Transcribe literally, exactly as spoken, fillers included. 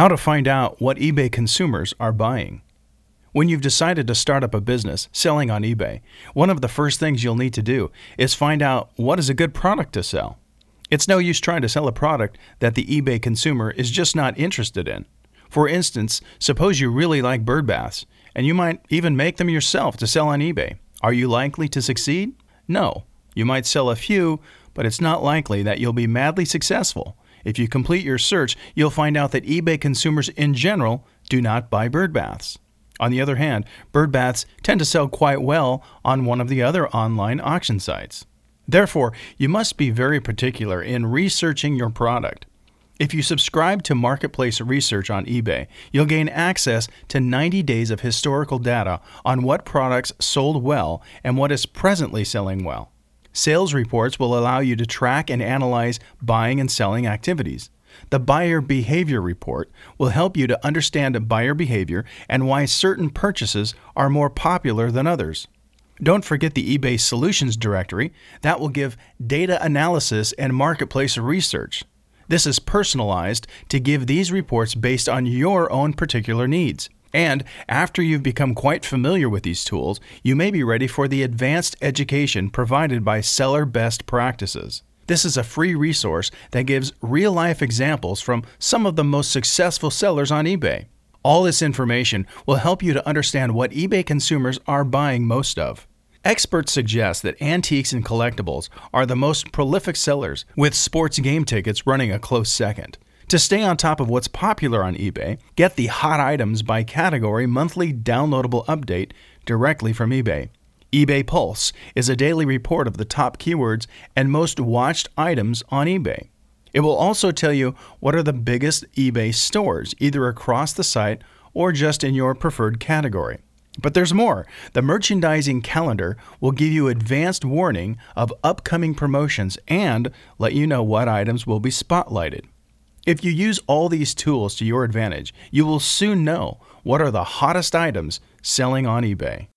How to find out what eBay consumers are buying. When you've decided to start up a business selling on eBay, one of the first things you'll need to do is find out what is a good product to sell. It's no use trying to sell a product that the eBay consumer is just not interested in. For instance, suppose you really like bird baths, and you might even make them yourself to sell on eBay. Are you likely to succeed? No. You might sell a few, but it's not likely that you'll be madly successful. If you complete your search, you'll find out that eBay consumers in general do not buy bird baths. On the other hand, bird baths tend to sell quite well on one of the other online auction sites. Therefore, you must be very particular in researching your product. If you subscribe to Marketplace Research on eBay, you'll gain access to ninety days of historical data on what products sold well and what is presently selling well. Sales reports will allow you to track and analyze buying and selling activities. The Buyer Behavior Report will help you to understand buyer behavior and why certain purchases are more popular than others. Don't forget the eBay Solutions Directory. That will give data analysis and marketplace research. This is personalized to give these reports based on your own particular needs. And after you've become quite familiar with these tools, you may be ready for the advanced education provided by Seller Best Practices. This is a free resource that gives real-life examples from some of the most successful sellers on eBay. All this information will help you to understand what eBay consumers are buying most of. Experts suggest that antiques and collectibles are the most prolific sellers, with sports game tickets running a close second. To stay on top of what's popular on eBay, get the Hot Items by Category monthly downloadable update directly from eBay. eBay Pulse is a daily report of the top keywords and most watched items on eBay. It will also tell you what are the biggest eBay stores, either across the site or just in your preferred category. But there's more. The merchandising calendar will give you advanced warning of upcoming promotions and let you know what items will be spotlighted. If you use all these tools to your advantage, you will soon know what are the hottest items selling on eBay.